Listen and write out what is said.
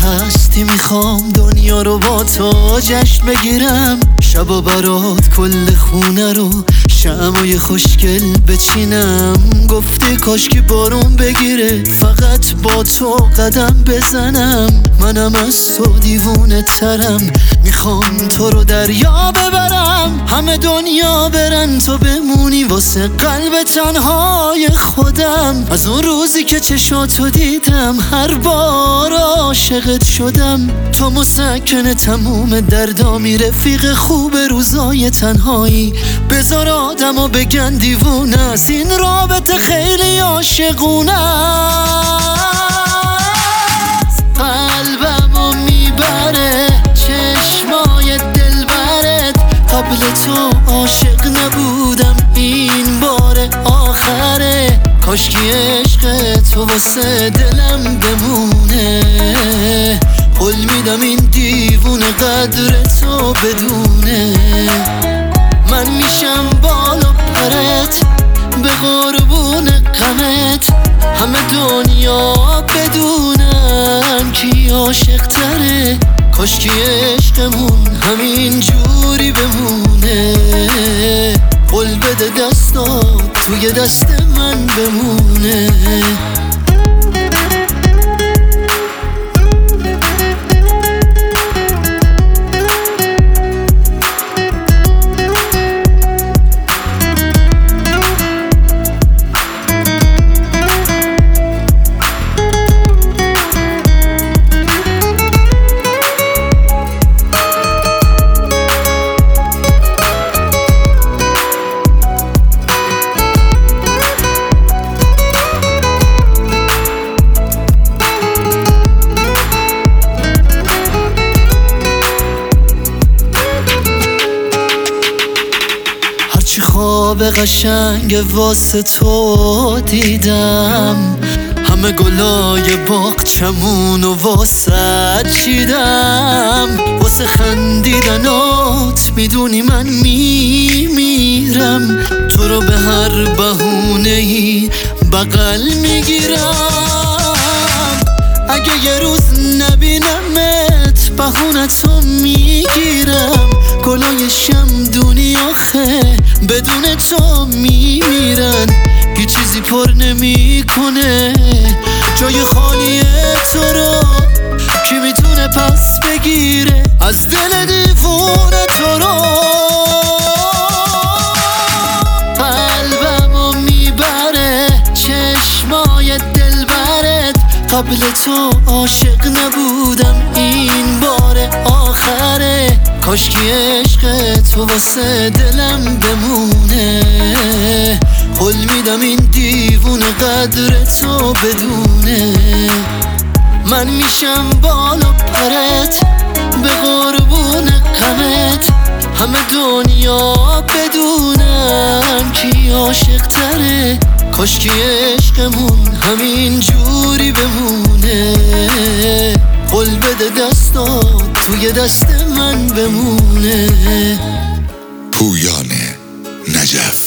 هستی میخوام دنیا رو با تو جشن بگیرم، شبا برات کل خونه رو شمعای خوشگل بچینم. گفتی کاش که بارون بگیره فقط با تو قدم بزنم. منم از تو دیوونه ترم، میخوام تو رو دریا ببرم، همه دنیا برن تو بمونی واسه قلب تنهای خودم. از اون روزی که چشاتو دیدم هر بار عاشقت شدم. تو مسکن تموم دردامی، رفیق خوب روزای تنهایی. بذار آدمو بگن دیوونه است، این رابطه خیلی عاشقونه است. قلبمو میبره چشمای دلبرت، قبل تو عاشق نبودم این بار آخره. کاشکی عشق تو واسه دلم بمونه، قول میدم این دیوونه قدر تو بدونه. من میشم بالا پرت به قربون غمت، همه دنیا بدونن کی عاشق تره. کاشکی عشقمون همین جوری بمونه، قول بده دستات توی دست من بمونه. چی خواب قشنگ واسه تو دیدم، همه گلای باغچمون و واسه چیدم. واسه خندیدنات میدونی من میمیرم، تو رو به هر بهونه‌ای بغل میگیرم. اگه یه روز نبینمت بهونه‌تو میگیرم. گلای شمدونی آخه بدون تو میمیرن، هیچ چیزی پر نمیکنه جای خالی تو رو. کی میتونه پس بگیره از دل دیوونه تو رو؟ قلبمو میبره چشمای دلبرت، قبل تو عاشق نبودم این بار آخره. کاشکی عشق تو واسه دلم بمونه، قول میدم این دیوونه قدر تو بدونه. من میشم بالا پرت به قربون غمت، همه دنیا بدونن کی عاشق تره. کاشکی عشقمون همین جوری بمونه، قول بده دستات توی دست من بمونه. پویان نجف.